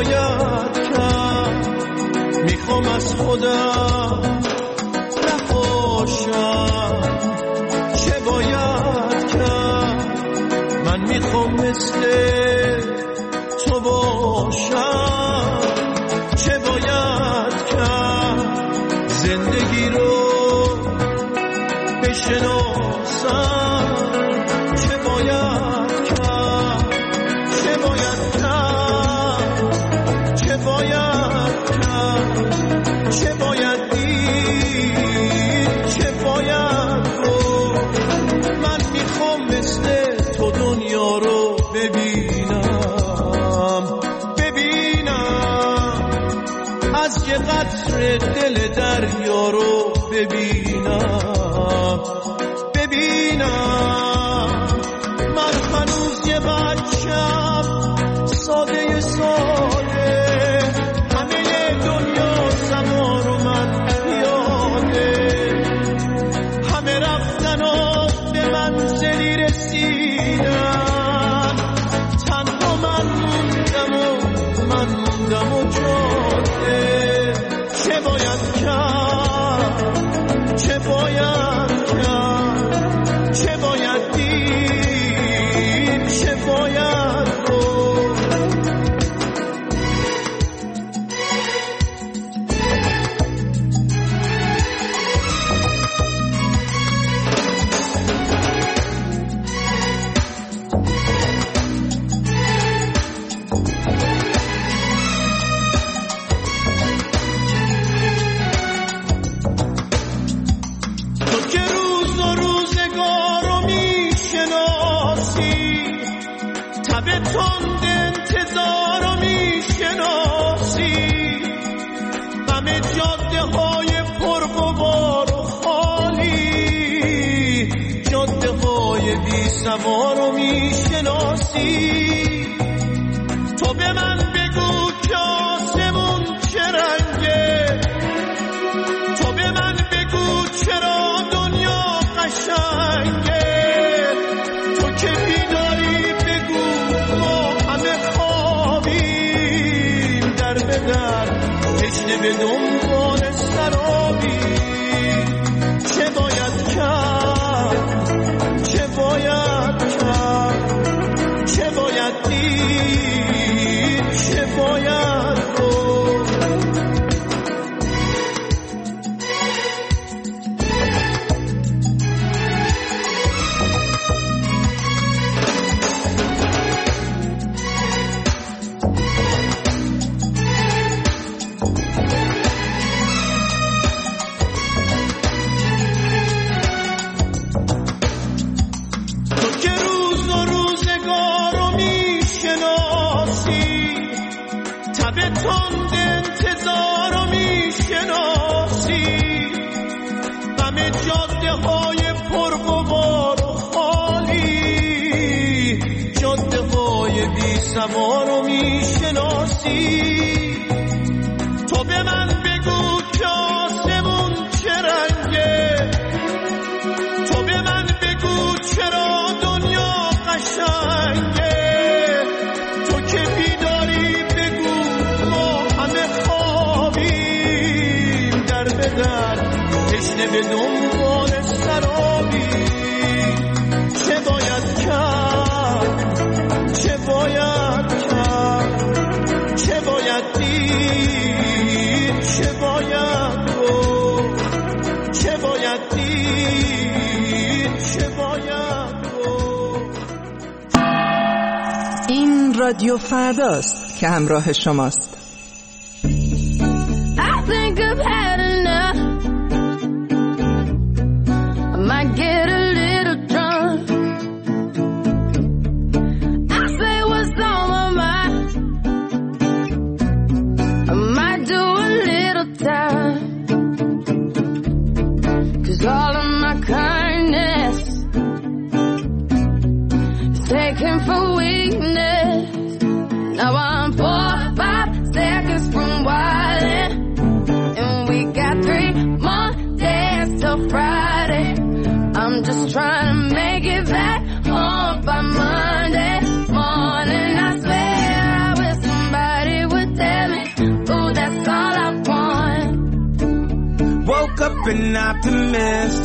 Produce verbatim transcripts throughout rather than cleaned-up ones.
باید کرد؟ میخوام از خودم نباشم. چه باید کرد؟ من میخوام مثل تو باشم. چه باید کرد؟ زندگی رو بشناسم. چه باید کرد؟ چه باید کرد؟ چه باید کرد؟ چه باید دید؟ چه باید گفت؟ من میخوام مثل تو دنیا رو ببینم، ببینم از یه قطره دل دریا رو ببینم، ببینم من هنوز یه بچم ساده ساده. همه دنیا زمان رو من یاده، همه رفتن و به منزلی رسیدن. تنها من موندم و من موندم و جاده. چه باید کرد؟ چه باید کرد؟ چه باید دید؟ چه باید گفت؟ تند انتظار رو میشناسی، غم جاده های پرغبار و خالی، جاده های بی سوار رو میشناسی. تو به من بگو که آسمون چه رنگه، تو به من بگو چرا دنیا قشنگه. تو که بیداری تشنه به دنبال سرابی. چه باید کرد؟ چه باید کرد؟ چه باید دید؟ چه باید گفت؟ تند انتظار رو میشناسی، غم جاده های پرغبار و خالی، جاده های بی سوار رو میشناسی. تو به من بگو که آسمون چه رنگه، تو به من بگو چرا دنیا قشنگه. تو که بیداری تشنه به دنبال سرابی. چه باید کرد؟ چه باید کرد؟ چه باید دید؟ چه باید گفت؟ چه باید دید؟ چه باید گفت؟ این رادیو فرداست که همراه شماست. I think I've had enough. I might get a little drunk. I say what's on my mind. I might do a little time. 'Cause all of my kindness is taken for weakness. Now I'm four, five seconds from wildin'. Got three more days till Friday. I'm just trying to make it back home by Monday morning. I swear I wish somebody would an optimist.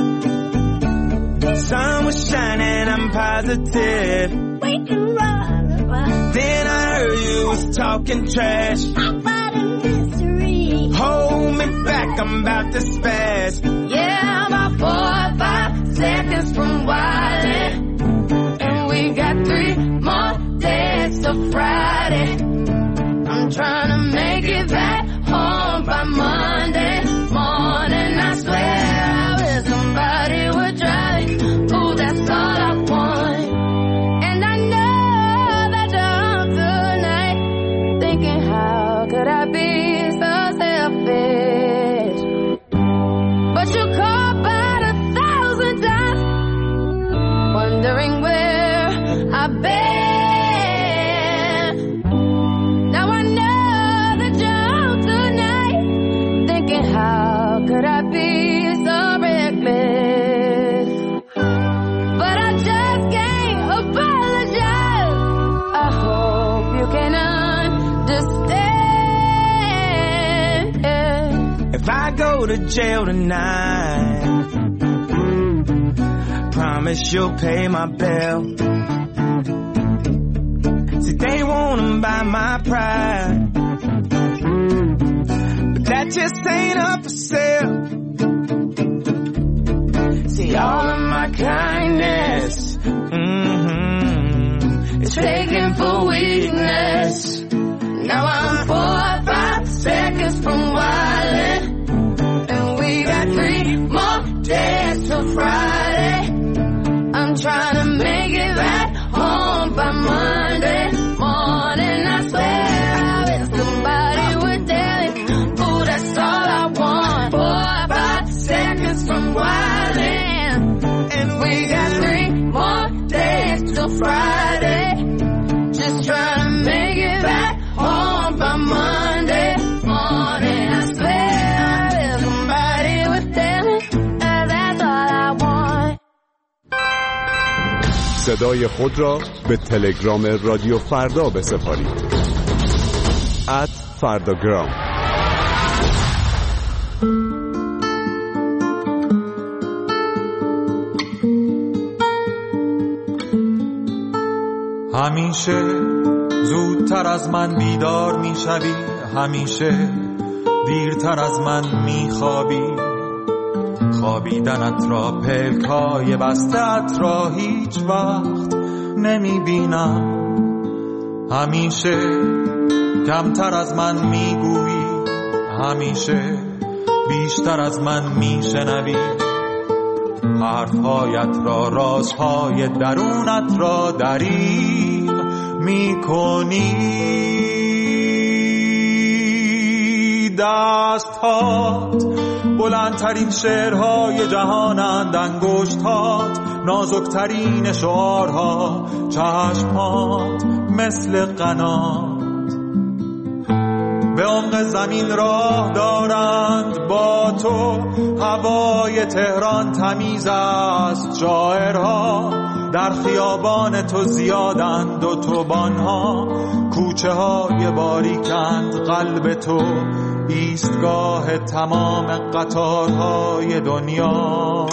Sun was shining, I'm positive. We can run. Then I heard you was talking trash about a mystery. Hold me back, I'm about to spaz. Yeah, I'm about four or five seconds from wildin', and we got three more days till Friday. I'm trying to make it back home by Monday morning. I swear I wish somebody would drive me. Ooh, that's all I want. And I know that you're home tonight, thinking how could I be so selfish? But you call about a thousand times, wondering where I've been. Now I know that you're home tonight, thinking how could I be so reckless? But I just can't apologize. I hope you can understand. If I go to jail tonight, promise you'll pay my bill. See, they wanna buy my pride, but that just ain't up for sale. See, all of my kindness, mm-hmm, it's taken for weakness. Now I'm four or five seconds from wildin', and we got three more days till Friday. I'm trying to make it back home by Monday morning. I swear I wish somebody would tell me. Ooh, that's all I want. Four or five seconds from wildin', and we got three more days till Friday. Just trying to make it back home by Monday morning. I swear I wish somebody would tell me. That's all I want. صدای خود را به تلگرام رادیو فردا بسپارید. ات فرداگرام. همیشه زودتر از من بیدار میشوی، همیشه دیرتر از من میخوابی. خوابیدنت را، پلکای بسته‌ات را هیچ وقت نمیبینم. همیشه کمتر از من میگویی، همیشه بیشتر از من میشنوی. حرفهایت را، رازهای درونت را دریغ میکنی. دستهات بلندترین شعرهای جهانند، انگشتات نازکترین شعارها، چشمات مثل قنات به عمق زمین راه دارند. با تو هوای تهران تمیز است، شاعرها در خیابان تو زیادند، اتوبان‌ها کوچه های باریکند. قلب تو ایستگاه تمام قطارهای دنیا.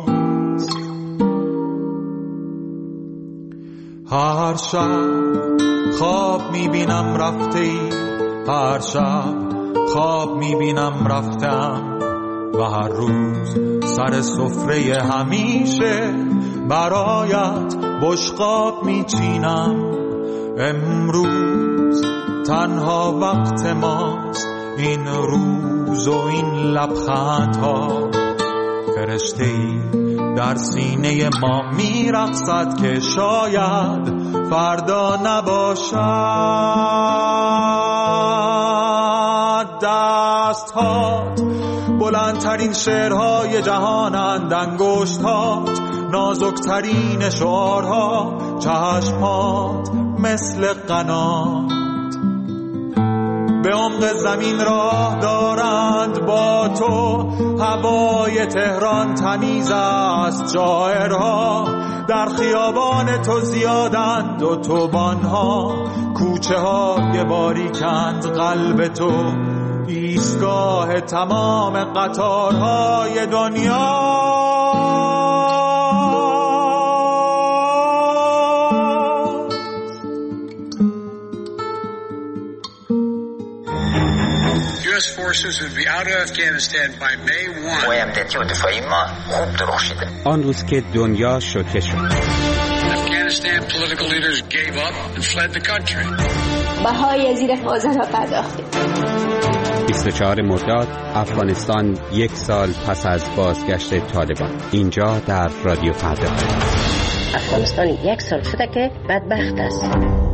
هر شب خواب میبینم رفته ای، هر شب خواب میبینم رفتم، و هر روز سر سفره همیشه برایت بشقاب میچینم. امروز تنها وقت ماست، این روز و این لبخندها. فرشته‌ای در سینه ما میرقصد که شاید فردا نباشد. دستهات بلندترین شعرهای جهانند، انگشتات نازکترین شعارها، چشمات مثل قنات به عمق زمین راه دارند. با تو هوای تهران تمیز است، شاعرها در خیابان تو زیادند، اتوبان‌ها کوچه های باریکند. قلب تو ایستگاه تمام قطارهای دنیا. U S forces would be out of Afghanistan by May first. قوایمدتی و دفاعی ما خوب درخشیده. آن روز که دنیا شوکه شد. Afghanistan political leaders gave up and fled the country. بهای زیر فاضلاب پرداختیم. بیست و چهارم مرداد افغانستان یک سال پس از بازگشت طالبان. اینجا در رادیو فردا. افغانستان یک سال شده که بدبخت است.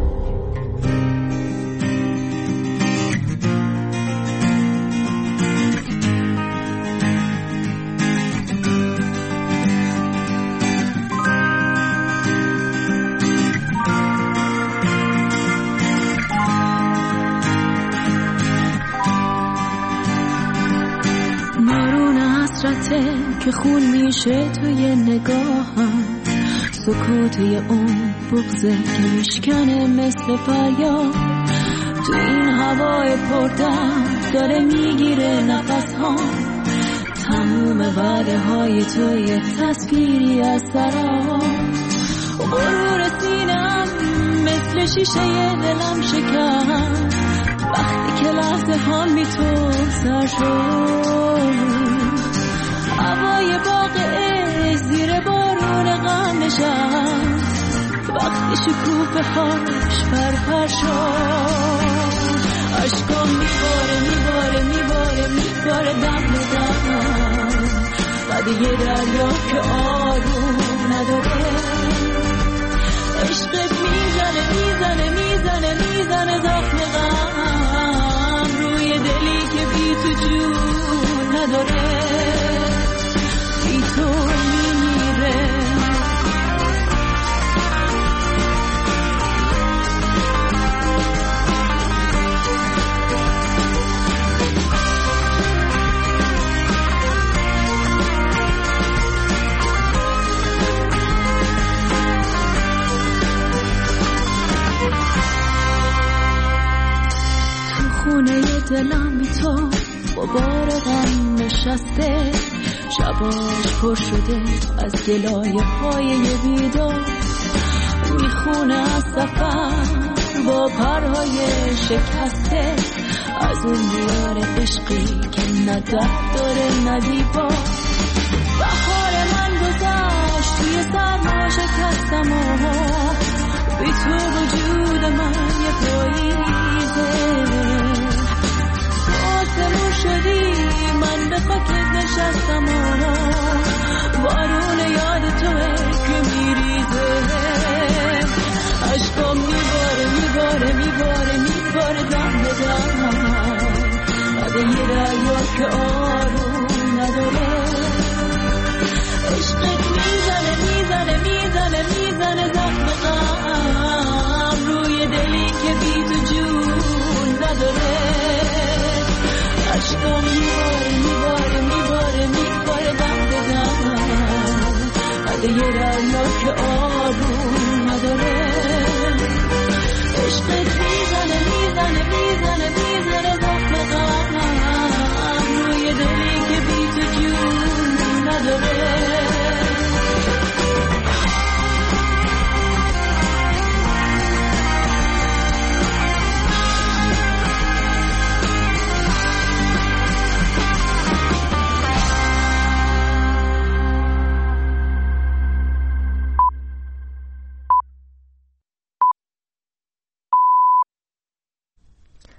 که خون میشه توی نگاهم، سکوتی اون بغضه که میشکنه مثل فریاد. تو این هوای پردرد داره میگیره نفس ها، تموم وعده های توی تصویری از سراب. غرور سینم مثل شیشه دلم شکن وقتی که لحظه ها می تو سر شد. هوای باغ عشق زیر بارون غم نشست وقتی شکوفه هاش پرپر شد. عشقام میباره میباره میباره میباره دم به دم، بعد یه دریا که آروم نداره. عشقت میزنه میزنه میزنه میزنه زخم غم روی دلی که بی تو جون نداره. تو میمیره تو خونه دلم بی تو غبار غم نشسته، شباش پر شده از گلایه های بیدار. میخونه از سفر با پرهای شکسته، از اون دیار عشقی که نه درد داره نه دیوار. بهار من گذشت توی سرما شکستم و بی تو وجود من یه پاییزه. آسمون شدی من به خاکت نشستم و بارون یاد توه که میریزه. عشقام میباره میباره میباره میباره دم به دم، بعد یه دریا که آر